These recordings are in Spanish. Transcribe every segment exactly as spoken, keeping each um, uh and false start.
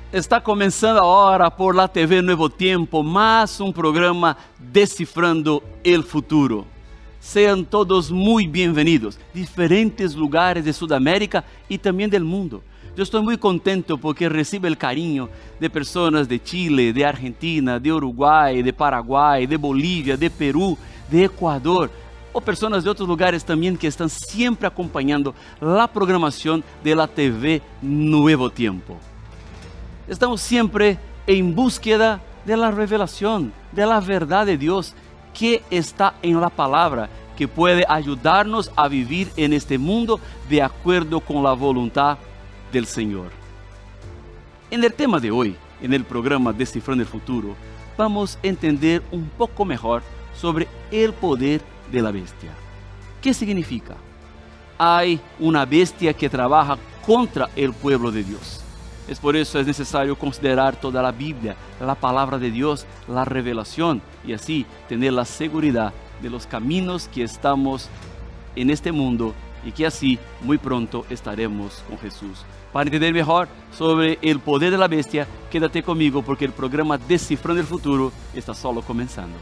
Está começando agora por la T V Nuevo Tiempo, mais um programa Decifrando el Futuro. Sejam todos muito bem-vindos, diferentes lugares de Sudamérica e também do mundo. Eu estou muito contento porque recebo o carinho de pessoas de Chile, de Argentina, de Uruguai, de Paraguai, de Bolívia, de Peru, de Equador, ou pessoas de outros lugares também que estão sempre acompanhando a programação da T V Nuevo Tiempo. Estamos siempre en búsqueda de la revelación, de la verdad de Dios que está en la palabra, que puede ayudarnos a vivir en este mundo de acuerdo con la voluntad del Señor. En el tema de hoy, en el programa Descifrando el Futuro, vamos a entender un poco mejor sobre el poder de la bestia. ¿Qué significa? Hay una bestia que trabaja contra el pueblo de Dios. Es por eso es necesario considerar toda la Biblia, la palabra de Dios, la revelación y así tener la seguridad de los caminos que estamos en este mundo y que así muy pronto estaremos con Jesús. Para entender mejor sobre el poder de la bestia, quédate conmigo porque el programa Descifrando el Futuro está solo comenzando.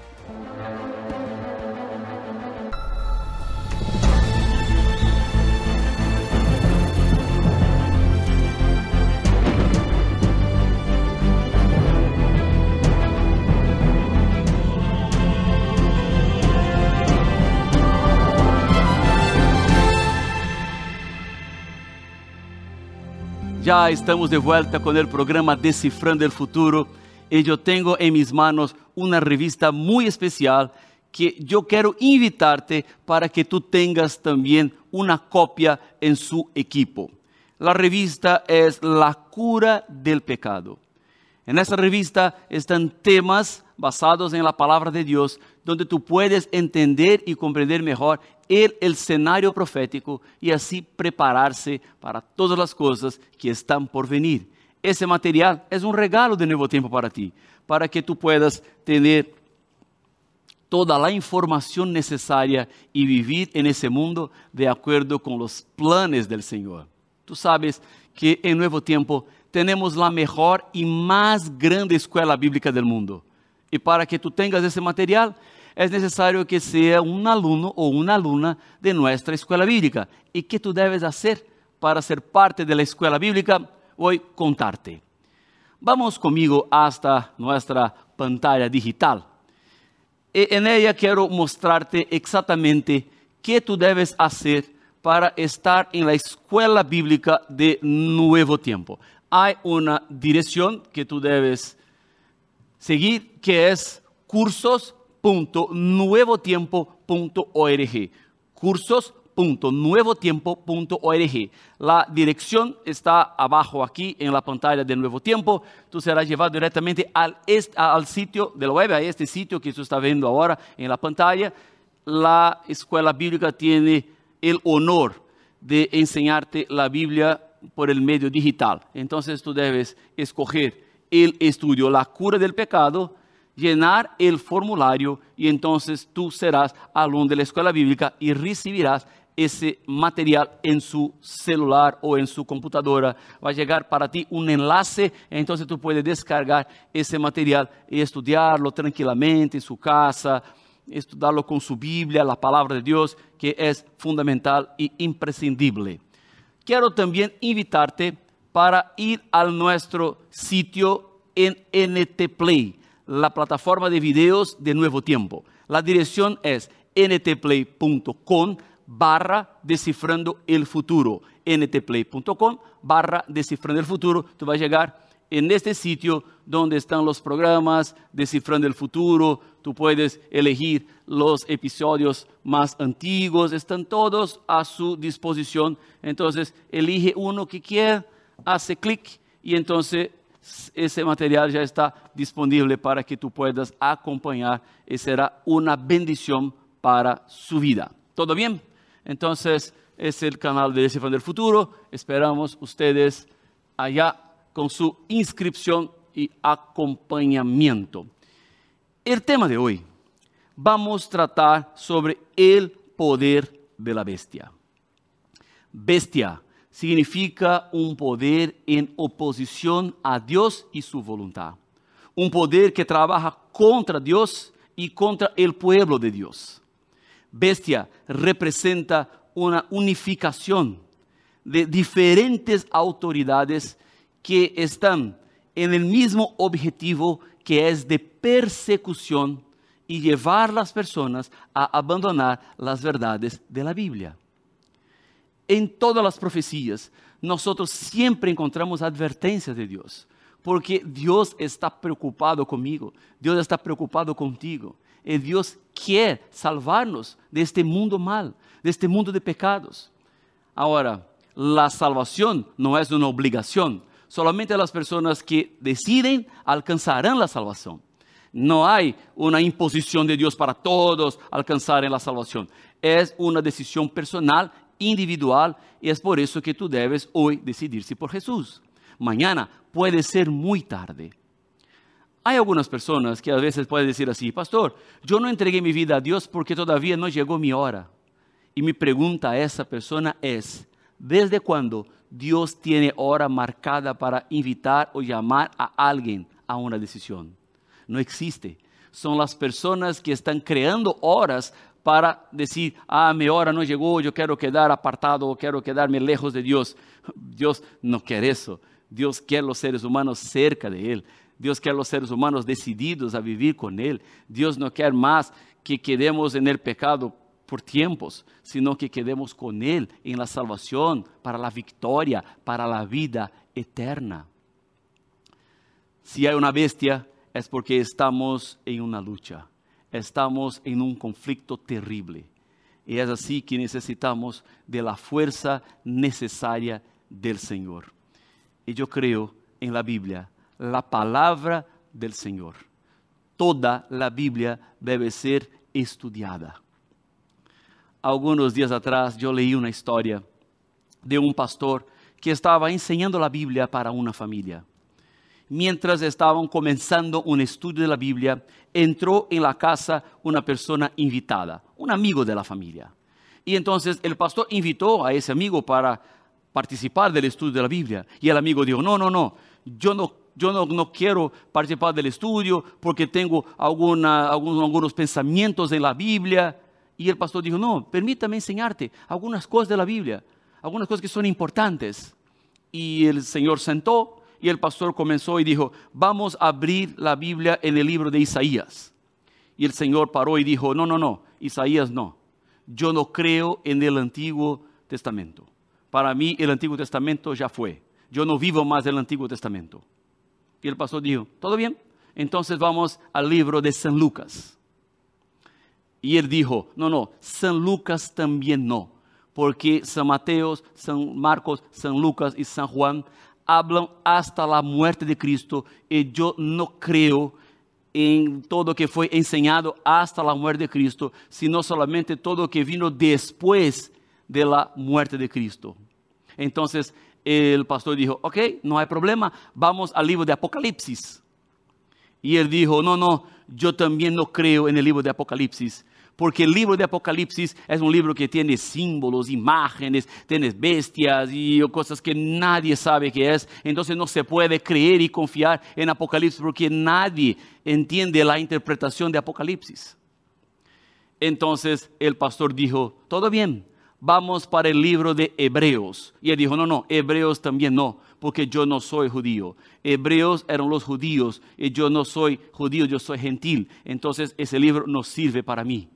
Ya estamos de vuelta con el programa Descifrando el Futuro y yo tengo en mis manos una revista muy especial que yo quiero invitarte para que tú tengas también una copia en su equipo. La revista es La Cura del Pecado. En esta revista están temas basados en la palabra de Dios, donde tú puedes entender y comprender mejor el, el escenario profético y así prepararse para todas las cosas que están por venir. Ese material es un regalo de Nuevo Tiempo para ti, para que tú puedas tener toda la información necesaria y vivir en ese mundo de acuerdo con los planes del Señor. Tú sabes que en Nuevo Tiempo tenemos la mejor y más grande escuela bíblica del mundo. Y para que tú tengas ese material, es necesario que sea un alumno o una alumna de nuestra escuela bíblica. ¿Y qué tú debes hacer para ser parte de la escuela bíblica? Voy a contarte. Vamos conmigo hasta nuestra pantalla digital. Y en ella quiero mostrarte exactamente qué tú debes hacer para estar en la escuela bíblica de Nuevo Tiempo. Hay una dirección que tú debes seguir, que es cursos punto nuevo tiempo punto org. cursos punto nuevo tiempo punto org. La dirección está abajo aquí en la pantalla de Nuevo Tiempo. Tú serás llevado directamente al, est, al sitio de la web, a este sitio que tú estás viendo ahora en la pantalla. La escuela bíblica tiene el honor de enseñarte la Biblia por el medio digital. Entonces tú debes escoger el estudio La Cura del Pecado, llenar el formulario y entonces tú serás alumno de la escuela bíblica y recibirás ese material en su celular o en su computadora. Va a llegar para ti un enlace, entonces tú puedes descargar ese material y estudiarlo tranquilamente en su casa, estudiarlo con su Biblia, la palabra de Dios, que es fundamental y imprescindible. Quiero también invitarte para ir a nuestro sitio en N T Play, la plataforma de videos de Nuevo Tiempo. La dirección es ntplay punto com barra Descifrando el Futuro. ntplay punto com barra Descifrando el Futuro. Tú vas a llegar en este sitio donde están los programas Descifrando el Futuro. Tú puedes elegir los episodios más antiguos. Están todos a su disposición. Entonces, elige uno que quiera, hace clic y entonces ese material ya está disponible para que tú puedas acompañar y será una bendición para su vida. ¿Todo bien? Entonces, es el canal de Descifrando el Futuro. Esperamos ustedes allá con su inscripción y acompañamiento. El tema de hoy, vamos a tratar sobre el poder de la bestia. Bestia significa un poder en oposición a Dios y su voluntad. Un poder que trabaja contra Dios y contra el pueblo de Dios. Bestia representa una unificación de diferentes autoridades que están en el mismo objetivo, que es de persecución y llevar a las personas a abandonar las verdades de la Biblia. En todas las profecías, nosotros siempre encontramos advertencias de Dios, porque Dios está preocupado conmigo, Dios está preocupado contigo, y Dios quiere salvarnos de este mundo mal, de este mundo de pecados. Ahora, la salvación no es una obligación, solamente las personas que deciden alcanzarán la salvación. No hay una imposición de Dios para todos alcanzar la salvación. Es una decisión personal, individual, y es por eso que tú debes hoy decidirse por Jesús. Mañana puede ser muy tarde. Hay algunas personas que a veces pueden decir así: pastor, yo no entregué mi vida a Dios porque todavía no llegó mi hora. Y mi pregunta a esa persona es: ¿desde cuándo Dios tiene hora marcada para invitar o llamar a alguien a una decisión? No existe. Son las personas que están creando horas para decir: ah, mi hora no llegó, yo quiero quedar apartado, quiero quedarme lejos de Dios. Dios no quiere eso. Dios quiere los seres humanos cerca de Él. Dios quiere los seres humanos decididos a vivir con Él. Dios no quiere más que quedemos en el pecado por tiempos, sino que quedemos con Él en la salvación, para la victoria, para la vida eterna. Si hay una bestia, es porque estamos en una lucha, estamos en un conflicto terrible. Y es así que necesitamos de la fuerza necesaria del Señor. Y yo creo en la Biblia, la palabra del Señor. Toda la Biblia debe ser estudiada. Algunos días atrás yo leí una historia de un pastor que estaba enseñando la Biblia para una familia. Mientras estaban comenzando un estudio de la Biblia, entró en la casa una persona invitada, un amigo de la familia. Y entonces el pastor invitó a ese amigo para participar del estudio de la Biblia. Y el amigo dijo: no, no, no, yo no, yo no, no quiero participar del estudio porque tengo alguna, algunos, algunos pensamientos en la Biblia. Y el pastor dijo: no, permítame enseñarte algunas cosas de la Biblia, algunas cosas que son importantes. Y el Señor sentó y el pastor comenzó y dijo: vamos a abrir la Biblia en el libro de Isaías. Y el Señor paró y dijo: no, no, no, Isaías no. Yo no creo en el Antiguo Testamento. Para mí el Antiguo Testamento ya fue. Yo no vivo más del Antiguo Testamento. Y el pastor dijo: todo bien, entonces vamos al libro de San Lucas. Y él dijo: no, no, San Lucas también no, porque San Mateo, San Marcos, San Lucas y San Juan hablan hasta la muerte de Cristo, y yo no creo en todo lo que fue enseñado hasta la muerte de Cristo, sino solamente todo lo que vino después de la muerte de Cristo. Entonces el pastor dijo: ok, no hay problema, vamos al libro de Apocalipsis. Y él dijo: no, no, yo también no creo en el libro de Apocalipsis, porque el libro de Apocalipsis es un libro que tiene símbolos, imágenes, tiene bestias y cosas que nadie sabe qué es. Entonces no se puede creer y confiar en Apocalipsis porque nadie entiende la interpretación de Apocalipsis. Entonces el pastor dijo: todo bien, vamos para el libro de Hebreos. Y él dijo: no, no, Hebreos también no, porque yo no soy judío. Hebreos eran los judíos y yo no soy judío, yo soy gentil. Entonces ese libro no sirve para mí.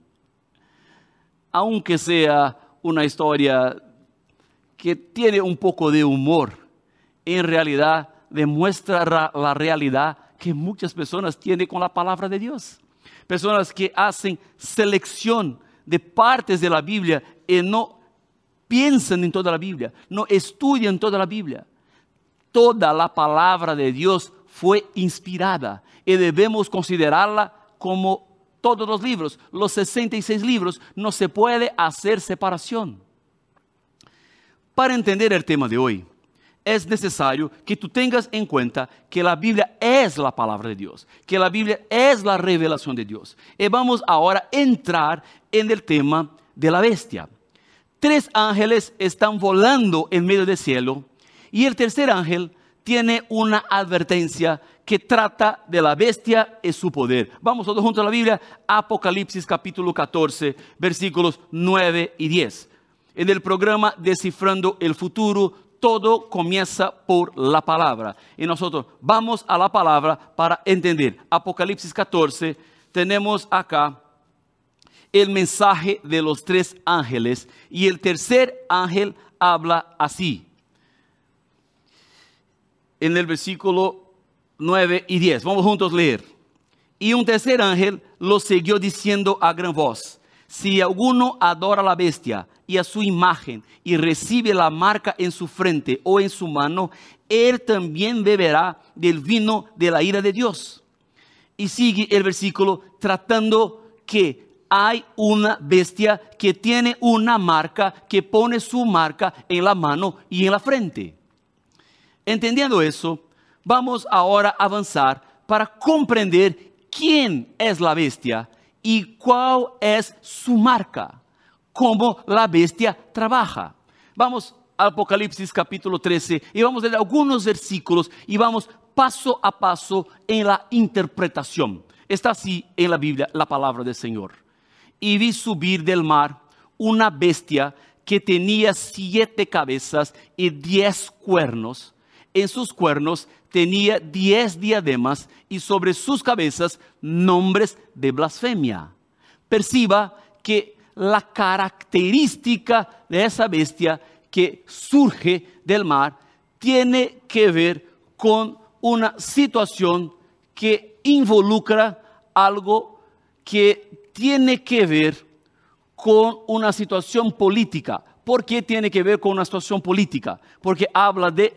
Aunque sea una historia que tiene un poco de humor, en realidad demuestra ra- la realidad que muchas personas tienen con la palabra de Dios. Personas que hacen selección de partes de la Biblia y no piensan en toda la Biblia, no estudian toda la Biblia. Toda la palabra de Dios fue inspirada y debemos considerarla como todos los libros, los sesenta y seis libros. No se puede hacer separación. Para entender el tema de hoy, es necesario que tú tengas en cuenta que la Biblia es la palabra de Dios, que la Biblia es la revelación de Dios. Y vamos ahora a entrar en el tema de la bestia. Tres ángeles están volando en medio del cielo y el tercer ángel tiene una advertencia que trata de la bestia y su poder. Vamos todos juntos a la Biblia, Apocalipsis capítulo catorce, versículos nueve y diez. En el programa Descifrando el Futuro, todo comienza por la palabra. Y nosotros vamos a la palabra para entender. Apocalipsis catorce, tenemos acá el mensaje de los tres ángeles. Y el tercer ángel habla así. En el versículo nueve y diez. Vamos juntos a leer. Y un tercer ángel lo siguió diciendo a gran voz: si alguno adora a la bestia y a su imagen y recibe la marca en su frente o en su mano, él también beberá del vino de la ira de Dios. Y sigue el versículo tratando que hay una bestia que tiene una marca, que pone su marca en la mano y en la frente. Entendiendo eso, vamos ahora a avanzar para comprender quién es la bestia y cuál es su marca, cómo la bestia trabaja. Vamos al Apocalipsis capítulo trece y vamos a leer algunos versículos y vamos paso a paso en la interpretación. Está así en la Biblia la palabra del Señor. Y vi subir del mar una bestia que tenía siete cabezas y diez cuernos. En sus cuernos tenía diez diademas y sobre sus cabezas nombres de blasfemia. Perciba que la característica de esa bestia que surge del mar tiene que ver con una situación que involucra algo que tiene que ver con una situación política. ¿Por qué tiene que ver con una situación política? Porque habla de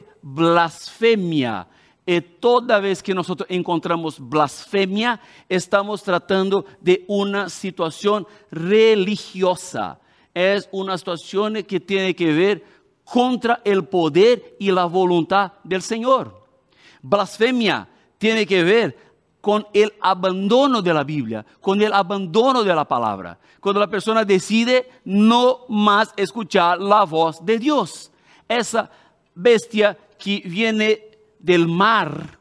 blasfemia. Y toda vez que nosotros encontramos blasfemia, estamos tratando de una situación religiosa. Es una situación que tiene que ver contra el poder y la voluntad del Señor. Blasfemia tiene que ver con el abandono de la Biblia, con el abandono de la palabra. Cuando la persona decide no más escuchar la voz de Dios. Esa bestia que viene del mar,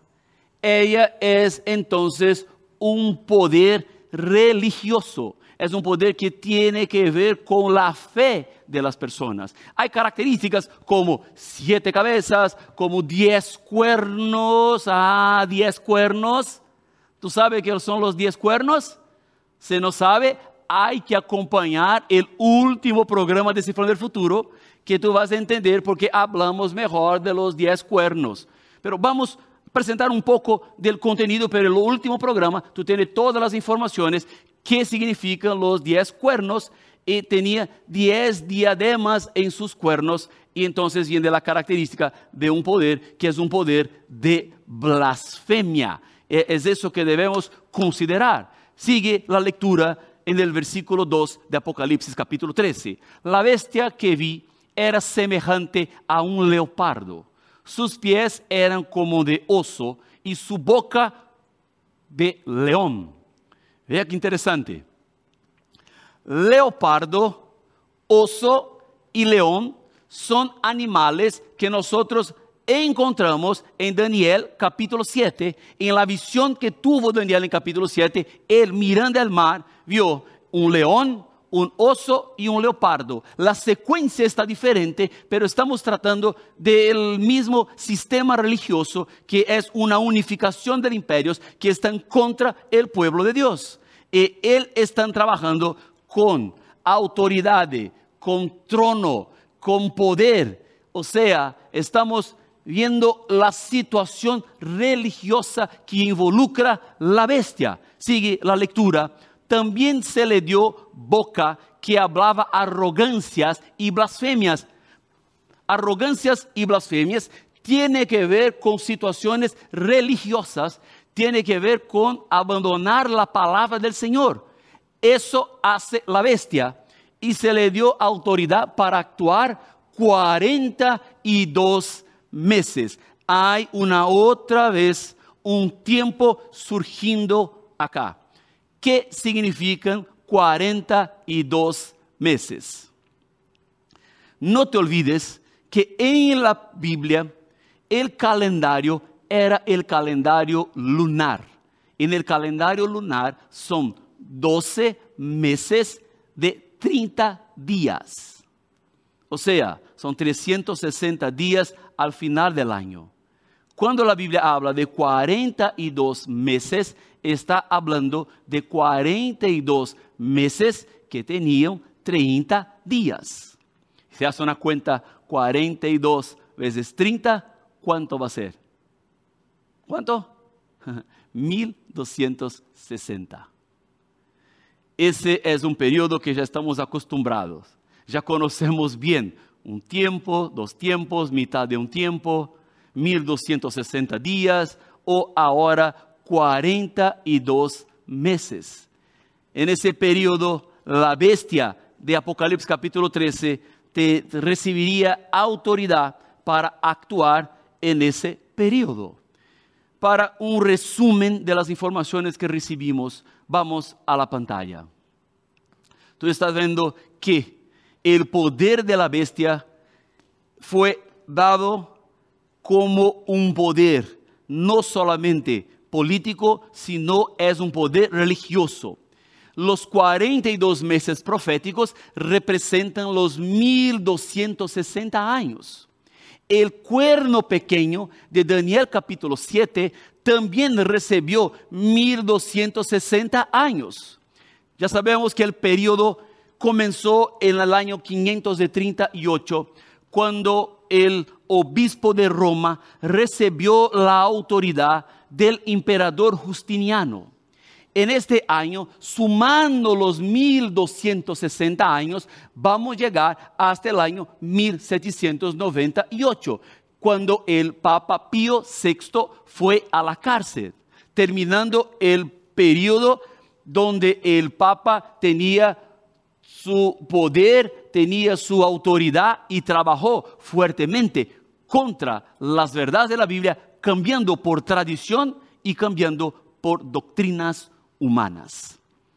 ella es entonces un poder religioso. Es un poder que tiene que ver con la fe de las personas. Hay características como siete cabezas, como diez cuernos. Ah, diez cuernos. ¿Tú sabes qué son los diez cuernos? Si no sabe, hay que acompañar el último programa de Descifrando el Futuro, que tú vas a entender porque hablamos mejor de los diez cuernos. Pero vamos a presentar un poco del contenido, pero en el último programa tú tienes todas las informaciones que significan los diez cuernos y tenía diez diademas en sus cuernos y entonces viene la característica de un poder que es un poder de blasfemia. Es eso que debemos considerar. Sigue la lectura en el versículo dos de Apocalipsis capítulo trece. La bestia que vi era semejante a un leopardo. Sus pies eran como de oso y su boca de león. Vea qué interesante. Leopardo, oso y león son animales que nosotros encontramos en Daniel capítulo siete. En la visión que tuvo Daniel en capítulo siete, él mirando al mar vio un león, un oso y un leopardo. La secuencia está diferente, pero estamos tratando del mismo sistema religioso que es una unificación de imperios que están contra el pueblo de Dios. Y él están trabajando con autoridad, con trono, con poder. O sea, estamos viendo la situación religiosa que involucra la bestia. Sigue la lectura. También se le dio boca que hablaba arrogancias y blasfemias. Arrogancias y blasfemias tiene que ver con situaciones religiosas, tiene que ver con abandonar la palabra del Señor. Eso hace la bestia y se le dio autoridad para actuar cuarenta y dos meses. Hay una otra vez un tiempo surgiendo acá. ¿Qué significan cuarenta y dos meses? no te olvides que en la Biblia el calendario era el calendario lunar. En el calendario lunar son doce meses de treinta días. O sea, son trescientos sesenta días al final del año. Cuando la Biblia habla de cuarenta y dos meses, está hablando de cuarenta y dos meses que tenían treinta días. Si hace una cuenta, cuarenta y dos veces treinta, ¿cuánto va a ser? ¿Cuánto? mil doscientos sesenta. Ese es un periodo que ya estamos acostumbrados. Ya conocemos bien un tiempo, dos tiempos, mitad de un tiempo, mil doscientos sesenta días o ahora cuarenta y dos meses. En ese periodo, la bestia de Apocalipsis capítulo trece te recibiría autoridad para actuar en ese periodo. Para un resumen de las informaciones que recibimos, vamos a la pantalla. Tú estás viendo que el poder de la bestia fue dado como un poder, no solamente político, sino es un poder religioso. Los cuarenta y dos meses proféticos representan los mil doscientos sesenta años. El cuerno pequeño de Daniel capítulo siete también recibió mil doscientos sesenta años. Ya sabemos que el periodo comenzó en el año quinientos treinta y ocho, cuando el obispo de Roma recibió la autoridad del emperador Justiniano. En este año, sumando los mil doscientos sesenta años, vamos a llegar hasta el año mil setecientos noventa y ocho, cuando el Papa Pío sexto fue a la cárcel, terminando el periodo donde el Papa tenía su poder, tenía su autoridad y trabajó fuertemente contra las verdades de la Biblia, cambiando por tradición y cambiando por doctrinas humanas.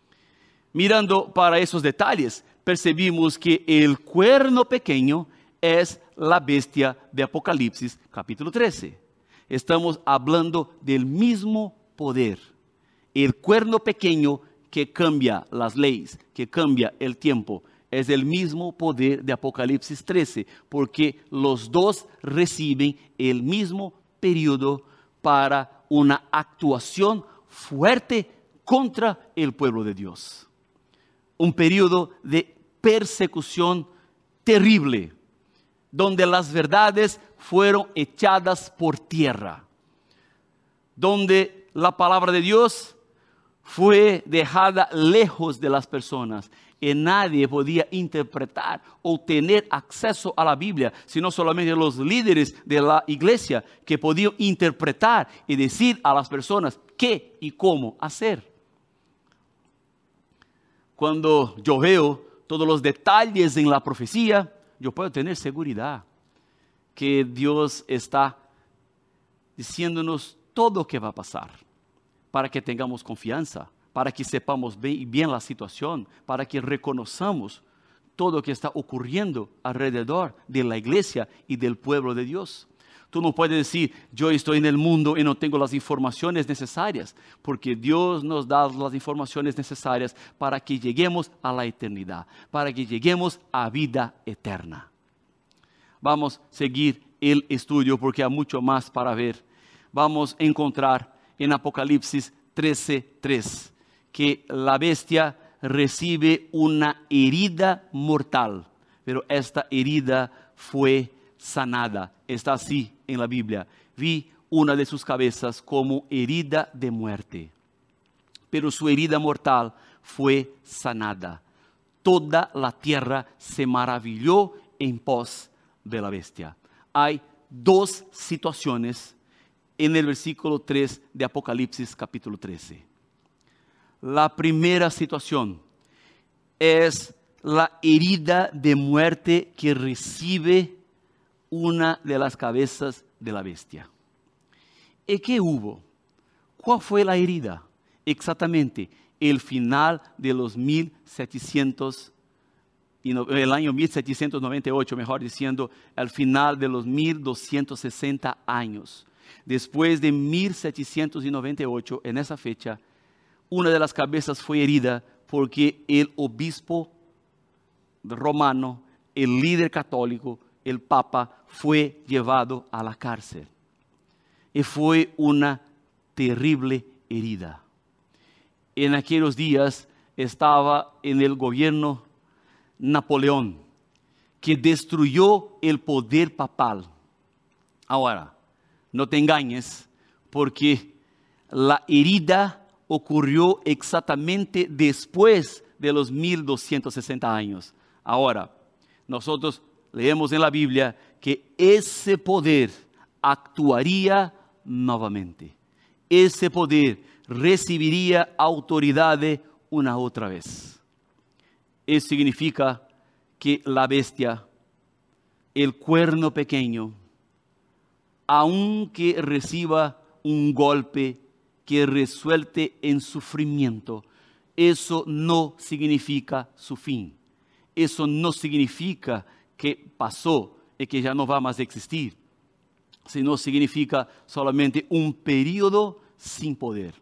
Mirando para esos detalles, percibimos que el cuerno pequeño es la bestia de Apocalipsis capítulo trece. Estamos hablando del mismo poder. El cuerno pequeño que cambia las leyes, que cambia el tiempo, es el mismo poder de Apocalipsis trece, porque los dos reciben el mismo periodo para una actuación fuerte contra el pueblo de Dios. Un periodo de persecución terrible, donde las verdades fueron echadas por tierra, donde la palabra de Dios fue dejada lejos de las personas y nadie podía interpretar o tener acceso a la Biblia, sino solamente los líderes de la iglesia que podían interpretar y decir a las personas qué y cómo hacer. Cuando yo veo todos los detalles en la profecía, yo puedo tener seguridad que Dios está diciéndonos todo lo que va a pasar, para que tengamos confianza, para que sepamos bien, bien la situación, para que reconozcamos todo lo que está ocurriendo alrededor de la iglesia y del pueblo de Dios. Tú no puedes decir, yo estoy en el mundo y no tengo las informaciones necesarias, porque Dios nos da las informaciones necesarias para que lleguemos a la eternidad, para que lleguemos a vida eterna. Vamos a seguir el estudio porque hay mucho más para ver. Vamos a encontrar en Apocalipsis trece tres que la bestia recibe una herida mortal, pero esta herida fue sanada. Está así en la Biblia. Vi una de sus cabezas como herida de muerte, pero su herida mortal fue sanada. Toda la tierra se maravilló en pos de la bestia. Hay dos situaciones en el versículo tres de Apocalipsis capítulo trece. La primera situación es la herida de muerte que recibe una de las cabezas de la bestia. ¿Y qué hubo? ¿Cuál fue la herida? Exactamente, el final de los mil setecientos el año mil setecientos noventa y ocho, mejor diciendo, al final de los mil doscientos sesenta años. Después de mil setecientos noventa y ocho, en esa fecha, una de las cabezas fue herida porque el obispo romano, el líder católico, el papa, fue llevado a la cárcel. Y fue una terrible herida. En aquellos días estaba en el gobierno Napoleón, que destruyó el poder papal. Ahora, no te engañes, porque la herida ocurrió exactamente después de los mil doscientos sesenta años. Ahora, nosotros leemos en la Biblia que ese poder actuaría nuevamente. Ese poder recibiría autoridad una otra vez. Eso significa que la bestia, el cuerno pequeño, aunque reciba un golpe que resuelte en sufrimiento, eso no significa su fin. Eso no significa que pasó y que ya no va más a existir, sino significa solamente un periodo sin poder.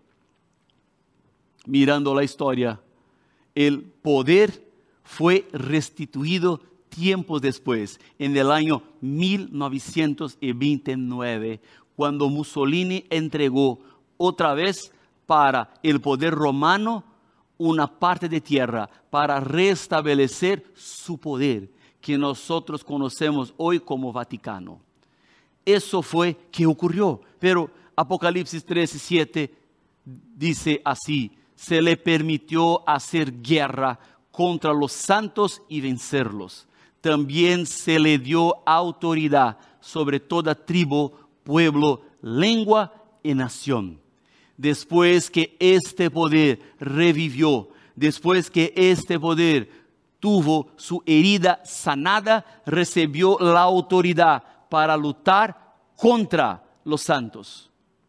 Mirando la historia, el poder fue restituido tiempos después, en el año mil novecientos veintinueve, cuando Mussolini entregó otra vez para el poder romano una parte de tierra para restablecer su poder, que nosotros conocemos hoy como Vaticano. Eso fue que ocurrió, pero Apocalipsis trece, siete dice así: se le permitió hacer guerra contra los santos y vencerlos. También se le dio autoridad sobre toda tribu, pueblo, lengua y nación. Después que este poder revivió, después que este poder tuvo su herida sanada, recibió la autoridad para luchar contra los santos.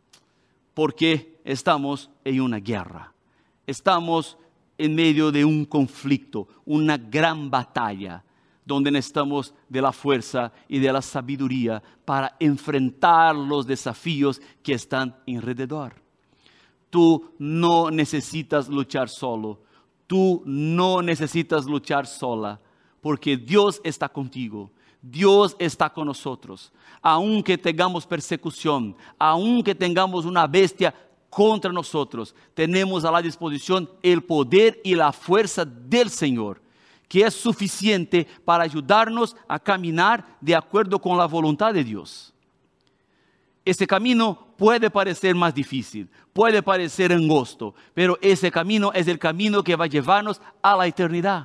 Porque estamos en una guerra. Estamos en medio de un conflicto, una gran batalla, donde necesitamos de la fuerza y de la sabiduría para enfrentar los desafíos que están alrededor. Tú no necesitas luchar solo, tú no necesitas luchar sola, porque Dios está contigo, Dios está con nosotros. Aunque tengamos persecución, aunque tengamos una bestia contra nosotros, tenemos a la disposición el poder y la fuerza del Señor, que es suficiente para ayudarnos a caminar de acuerdo con la voluntad de Dios. Ese camino puede parecer más difícil, puede parecer angosto, pero ese camino es el camino que va a llevarnos a la eternidad.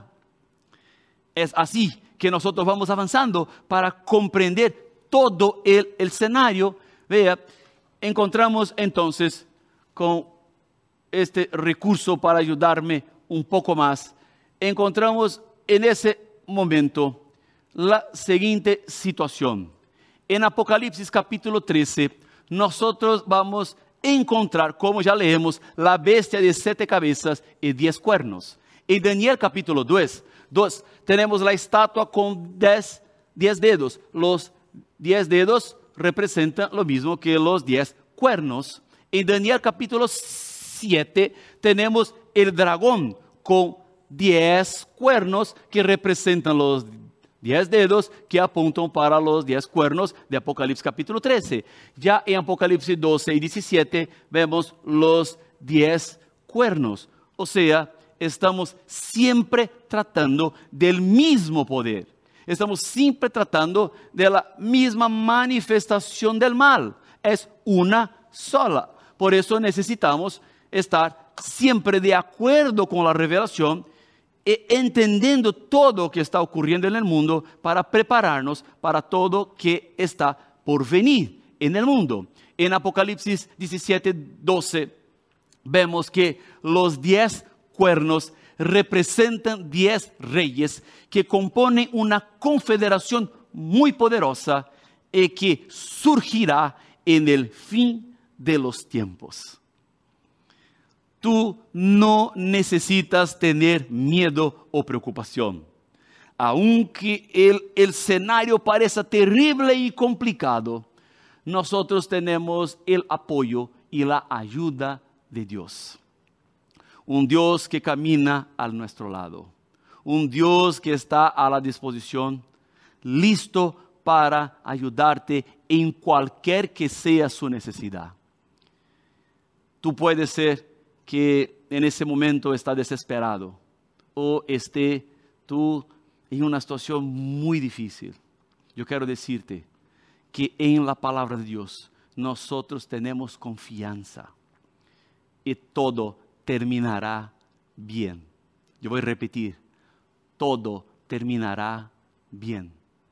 Es así que nosotros vamos avanzando para comprender todo el, el escenario. Vea, encontramos entonces con este recurso para ayudarme un poco más, encontramos en ese momento la siguiente situación. En Apocalipsis capítulo trece, nosotros vamos a encontrar, como ya leemos, la bestia de siete cabezas y diez cuernos. En Daniel capítulo dos, dos tenemos la estatua con diez, diez dedos. Los diez dedos representan lo mismo que los diez cuernos. En Daniel capítulo siete tenemos el dragón con diez cuernos que representan los diez dedos que apuntan para los diez cuernos de Apocalipsis capítulo trece. Ya en Apocalipsis doce y diecisiete vemos los diez cuernos. O sea, estamos siempre tratando del mismo poder. Estamos siempre tratando de la misma manifestación del mal. Es una sola. Por eso necesitamos estar siempre de acuerdo con la revelación e entendiendo todo lo que está ocurriendo en el mundo para prepararnos para todo que está por venir en el mundo. En Apocalipsis diecisiete, doce vemos que los diez cuernos representan diez reyes que componen una confederación muy poderosa y que surgirá en el fin de los tiempos. Tú no necesitas tener miedo o preocupación. Aunque el, el escenario parezca terrible y complicado, nosotros tenemos el apoyo y la ayuda de Dios. Un Dios que camina a nuestro lado. Un Dios que está a la disposición, listo para ayudarte en cualquier que sea su necesidad. Tú puedes ser que en ese momento está desesperado o esté tú en una situación muy difícil. Yo quiero decirte que en la palabra de Dios nosotros tenemos confianza y todo terminará bien. Yo voy a repetir, todo terminará bien.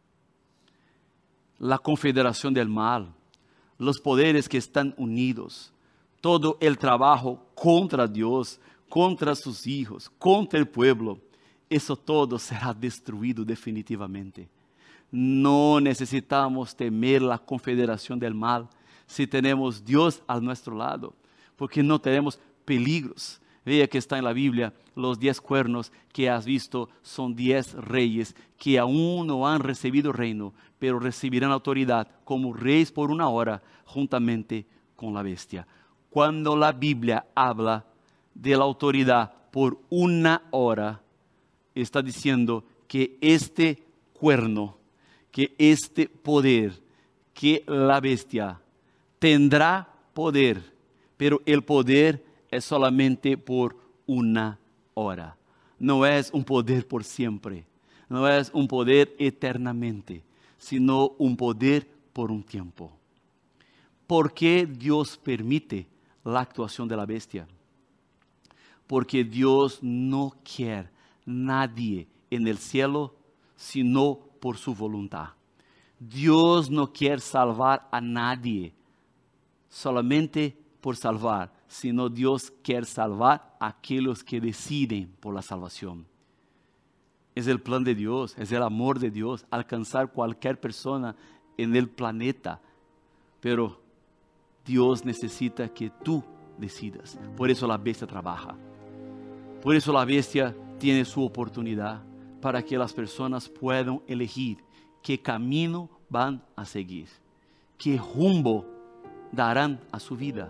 La confederación del mal, los poderes que están unidos, todo el trabajo contra Dios, contra sus hijos, contra el pueblo, eso todo será destruido definitivamente. No necesitamos temer la confederación del mal si tenemos Dios a nuestro lado, porque no tenemos peligros. Vea que está en la Biblia, los diez cuernos que has visto son diez reyes que aún no han recibido reino, pero recibirán autoridad como reyes por una hora juntamente con la bestia. Cuando la Biblia habla de la autoridad por una hora, está diciendo que este cuerno, que este poder, que la bestia tendrá poder, pero el poder es solamente por una hora. No es un poder por siempre, no es un poder eternamente, sino un poder por un tiempo. ¿Por qué Dios permite la actuación de la bestia? Porque Dios no quiere nadie en el cielo sino por su voluntad. Dios no quiere salvar a nadie solamente por salvar, sino Dios quiere salvar a aquellos que deciden por la salvación. Es el plan de Dios, es el amor de Dios, alcanzar cualquier persona en el planeta. Pero Dios necesita que tú decidas. Por eso la bestia trabaja. Por eso la bestia tiene su oportunidad para que las personas puedan elegir qué camino van a seguir, qué rumbo darán a su vida.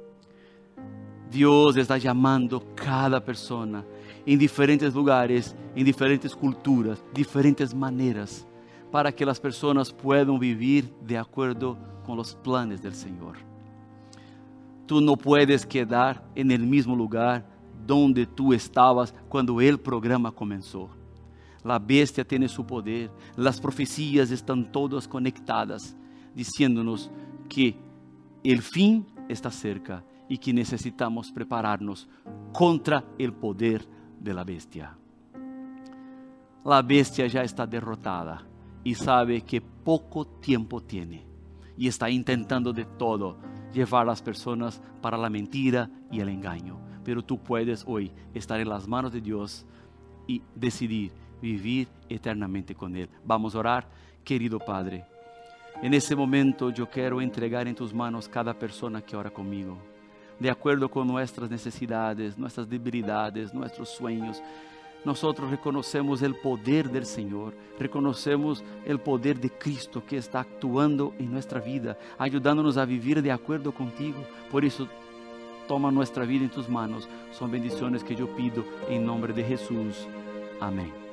Dios está llamando cada persona en diferentes lugares, en diferentes culturas, diferentes maneras, para que las personas puedan vivir de acuerdo con los planes del Señor. Tú no puedes quedar en el mismo lugar donde tú estabas cuando el programa comenzó. La bestia tiene su poder, las profecías están todas conectadas, diciéndonos que el fin está cerca y que necesitamos prepararnos contra el poder de la bestia. La bestia ya está derrotada y sabe que poco tiempo tiene y está intentando de todo llevar a las personas para la mentira y el engaño. Pero tú puedes hoy estar en las manos de Dios y decidir vivir eternamente con Él. Vamos a orar. Querido Padre, en ese momento yo quiero entregar en tus manos cada persona que ora conmigo, de acuerdo con nuestras necesidades, nuestras debilidades, nuestros sueños. Nosotros reconocemos el poder del Señor, reconocemos el poder de Cristo que está actuando en nuestra vida, ayudándonos a vivir de acuerdo contigo. Por eso, toma nuestra vida en tus manos. Son bendiciones que yo pido en nombre de Jesús. Amén.